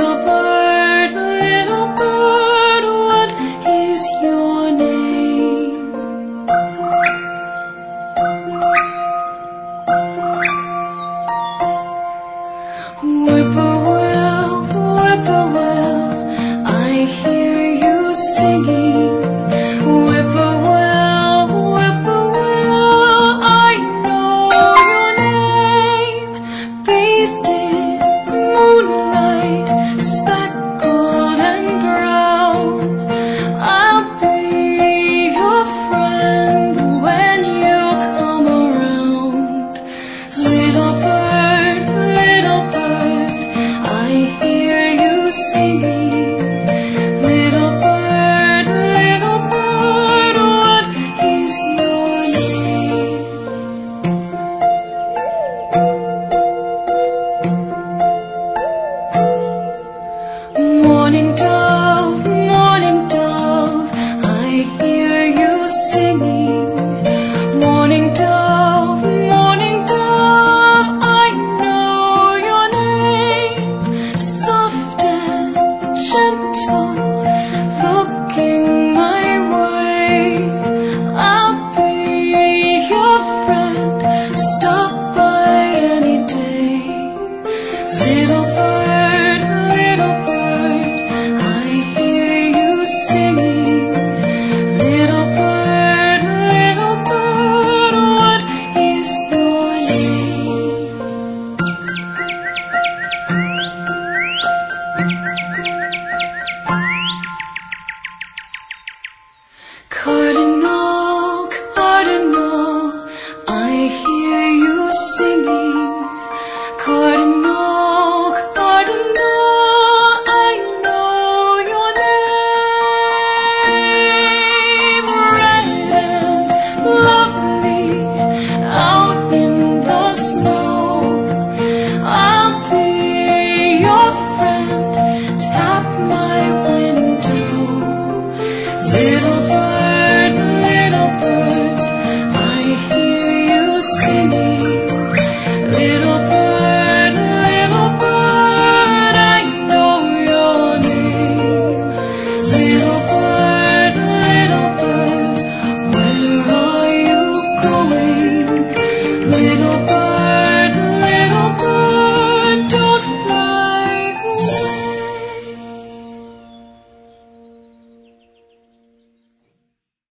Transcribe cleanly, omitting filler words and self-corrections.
little bird, what is your name? Whippoorwill, whippoorwill, I hear you singing. Whippoorwill, whippoorwill, I know your name. Bathed in moonlight, speckled and brown, I'll be your friend when you come around. Little bird, I hear you singing.